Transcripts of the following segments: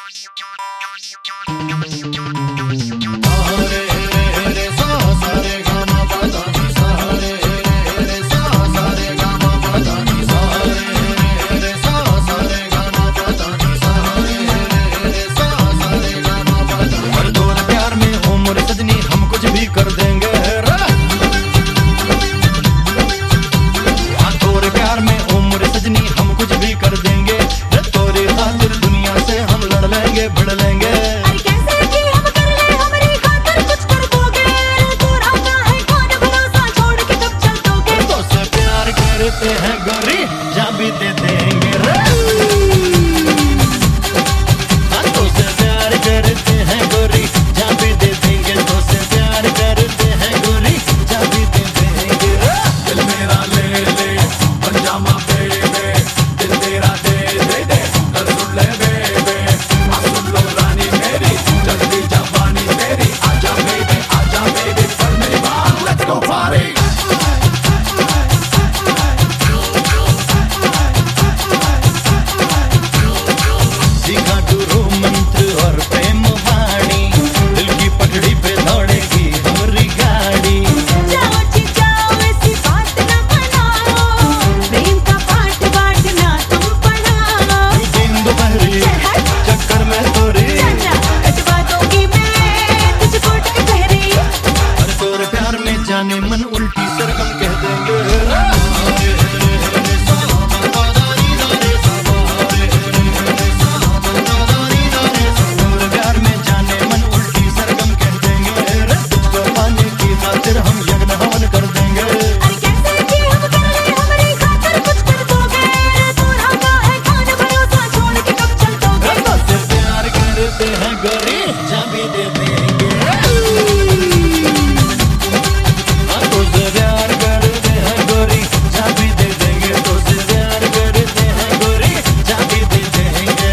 कर देंगे तोरे प्यार में उम्र सजनी हम कुछ भी कर देंगे तोरे खातिर दुनिया से हम लड़ लेंगे भिड़ लेंगे। कैसे कि हम कर ले हमारी खातिर कुछ कर दोगे तू राजा है कौन भरोसा छोड़ के कब चल दोगे तो से प्यार करते हैं गोरी जा भी दे देंगे तो से प्यार करते हैं गोरी जा भी दे देंगे तो से प्यार करते हैं गोरी जा भी दे देंगे। दिल मेरा ले ले पंजामा बेबे दिल तेरा दे दे दे कर सुन ले बेबे सुन लो रानी मेरी जल्दी जवानी तेरी आजा बेबे पर मेरी बात लेट्स गो पार्टी। सीखा गुरु मंत्र और प्रेम वाणी दिल की पटड़ी पे दौड़ेगी हमारी गाड़ी। जाओ जी जाओ ऐसी बात न बनाओ प्रेम का पाठ बांटना तुम पढ़ाओ दिन दोपहरी चक्कर में तोरी कटवा दूंगी मैं तुझको टकटहरी अरे तोरे प्यार में जाने मन उल्टी सरगम कह देंगे। तोरे प्यार में जाने मन उल्टी सरगम कह देंगे तुझको पाने की खातिर हम यज्ञ हवन कर देंगे। अरे कैसे कि हम कर ले हमारी खातिर कुछ कर दोगे तू राजा है कौन भरोसा छोड़ के कब चल दोगे तो से प्यार करते हैं गोरी जा भी दे देंगे तो से प्यार करते हैं गोरी जा भी दे देंगे तो से प्यार करते हैं गोरी जा भी दे देंगे।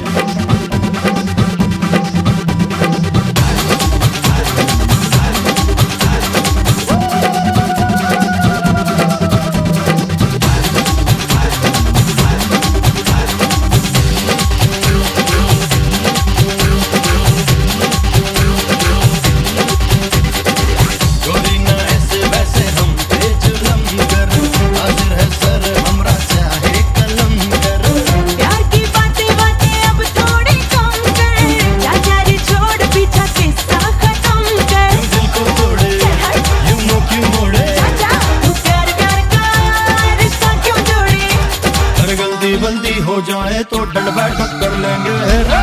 गोरी ना ऐसे वैसे हम पे जुल्म कर हाजिर है सर हमरा चाहे कलम कर। प्यार की बातें अब थोड़ी कम कर चाचा रे छोड़ पीछा किस्सा खत्म कर दिल को तोड़े यूं मुंह क्यों मोड़े चाचा तू प्यार का रिश्ता क्यों जोड़े अरे गलती बल्दी हो जाए तो डंड बैठक कर लेंगे।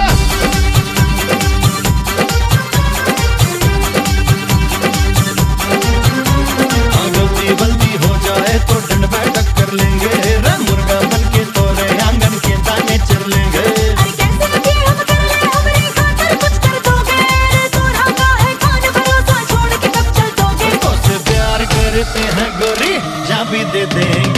गलती बल्दी हो जाए तो डंड बैठक कर लेंगे मुर्गा बन के तोरे आंगन के दाने चर लेंगे। अरे कैसे कि हम कर ले हमारी खातिर कुछ कर दोगे तू राजा है कौन भरोसा छोड़ के कब चल दोगे तो से प्यार करते हैं गोरी जा भी दे देंगे।